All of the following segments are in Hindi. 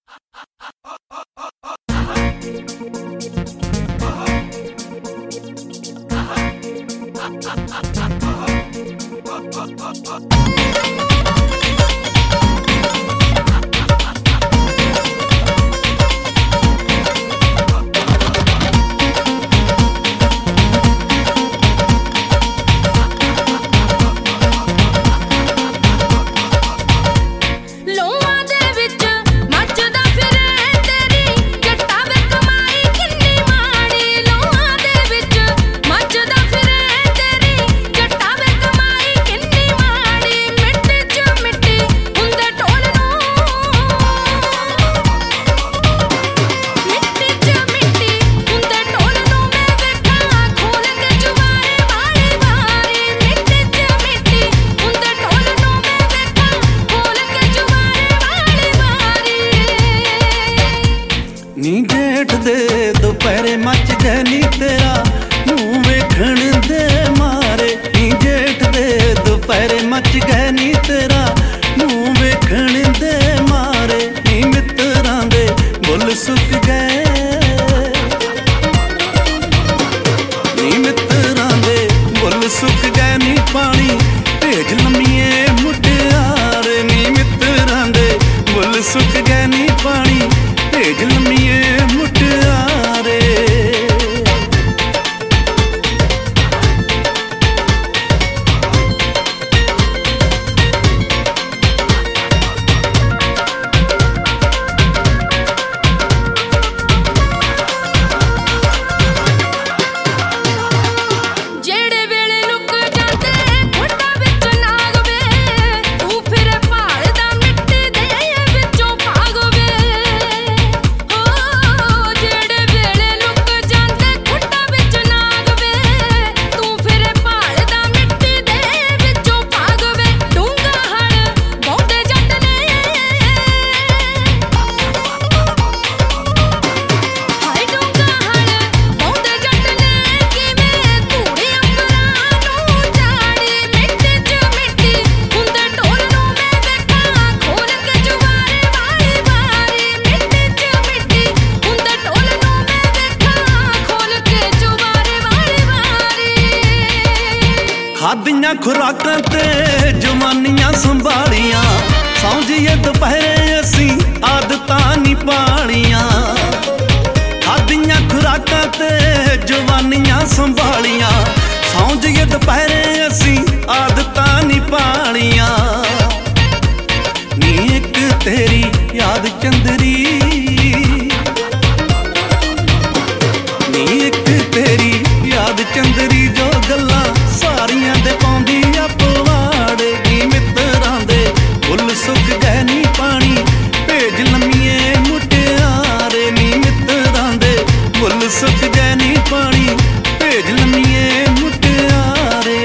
नी जेठ दे दोपहरे मच गए नी तेरा मुंह वेखण दे मारे। नी जेठ दे दोपहरे मच गए नी तेरा मुंह वेखण दे मारे। नी मित्रां दे बुल सुक गए, नी मित्रां दे बुल सुक गए। नी पानी भेज लम्मीए मुटियारे। नी मित्रां दे बुल सुक गए। नी पानी भेज लम्मीए मुटियारे। खादियां खुराकां ते जवानियां संभालियां, समझिए दोपहरे असी आदतां नी पालियां। खादियां खुराकां ते जवानियां संभालियां, समझिए दोपहरे असी आदतां नी पालियां। नी एक तेरी याद चंदरी, नी एक तेरी याद चंदरी जो गल्लां सारियां दे पाउंदी आ पवाड़े। नी मित्रां दे बुल सुक गए। नी पानी भेज लम्मीए मुटियारे। नी मित्रां दे बुल सुक गए। नी पानी भेज लम्मीए मुटियारे।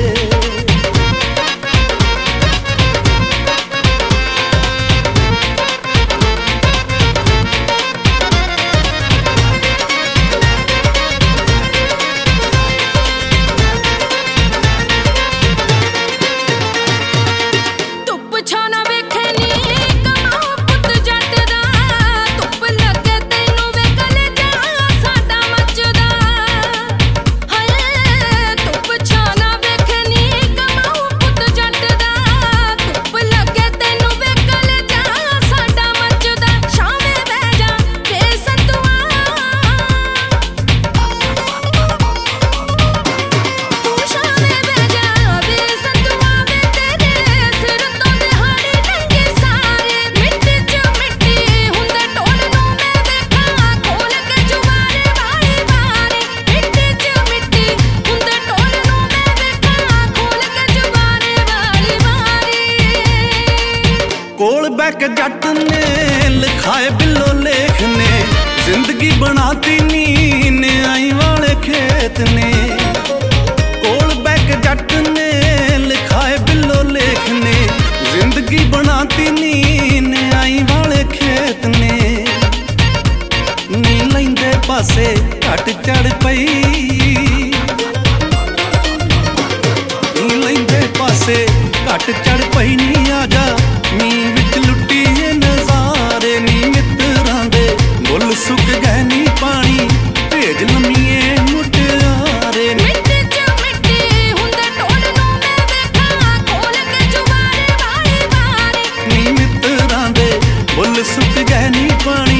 कोल बैक जट ने लिखाए बिलो लेख ने, जिंदगी बनाती नी आई वाले खेत ने। कोल बैक जट ने लिखाए बिलो लेख ने, जिंदगी बनाती नी आई वाले खेत ने। नी लैंदे पासे घट चढ़ पई, नी लैंदे पासे घट चढ़ पई। नी आजा नी विच लुट्टी नज़ारे। नी मित सुक गए नी पानी